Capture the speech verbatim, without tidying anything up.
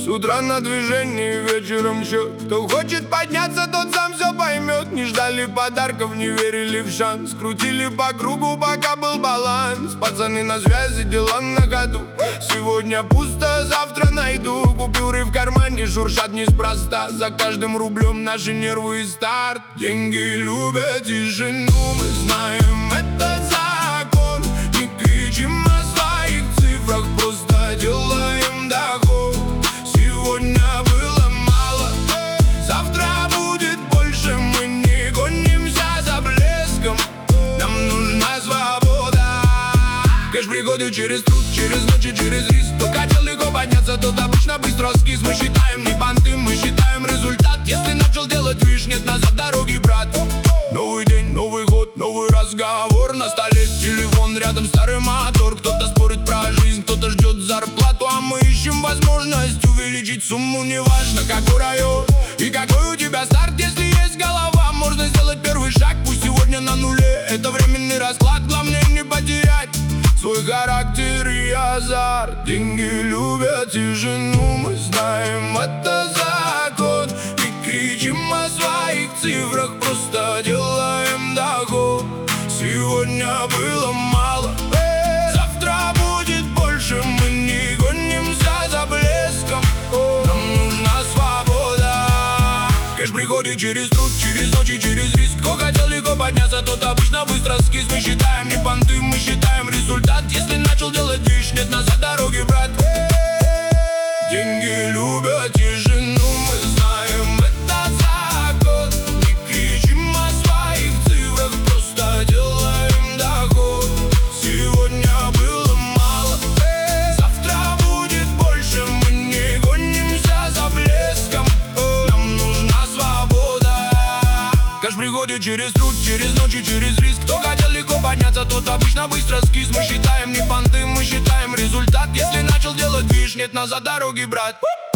утра на движении, вечером счет. Кто хочет подняться, тот сам все поймет. Не ждали подарков, не верили в шанс. Крутили по кругу, пока был баланс. Пацаны на связи, дела на ходу. Сегодня пусто, завтра найду. Купюры в кармане шуршат неспроста. За каждым рублем наши нервы и старт. Деньги любят тишину, мы знаем, это закон. Не кричим о своих цифрах, просто делаем доход. Сегодня было мало, завтра будет больше. Мы не гонимся за блеском, нам нужна свобода. Кэш приходит через труд, через ночи, через риск. Кто хотел легко подняться, тот обычно быстро скис. Мы считаем не понты, мы считаем результат. Если начал делать виш, нет назад дороги, брат. Новый день, новый год, новый разговор. На столе телефон, рядом старый мотор. Кто-то спорит про жизнь, кто-то ждет зарплату. А мы ищем возможность увеличить сумму. Неважно какой район и какой у тебя старт. Если есть голова, можно сделать первый шаг. Пусть сегодня на нуле, это временный расклад. Главное не потерять свой характер и азарт. Деньги любят тишину, мы знаем, это закон. Не кричим о своих цифрах, просто делаем доход. Сегодня было мало, завтра будет больше. Мы не гонимся за блеском, нам нужна свобода. Кэш приходит через труд, через ночи, через риск. Кто хотел легко подняться, тот обычно быстро скис. Мы считаем не понты, мы считаем результат. Если начал делать виш, нет назад дороги, брат. Деньги любят тишину, мы знаем, это закон. Не кричим о своих цифрах, просто делаем доход. Сегодня было мало, завтра будет больше. Мы не гонимся за блеском, нам нужна свобода. Кэш приходит через труд, через ночи, через риск. Кто хотел легко подняться, тот обычно быстро скис. Мы считаем не понты, мы считаем результат. Если начал делать виш, нет назад дороги, брат.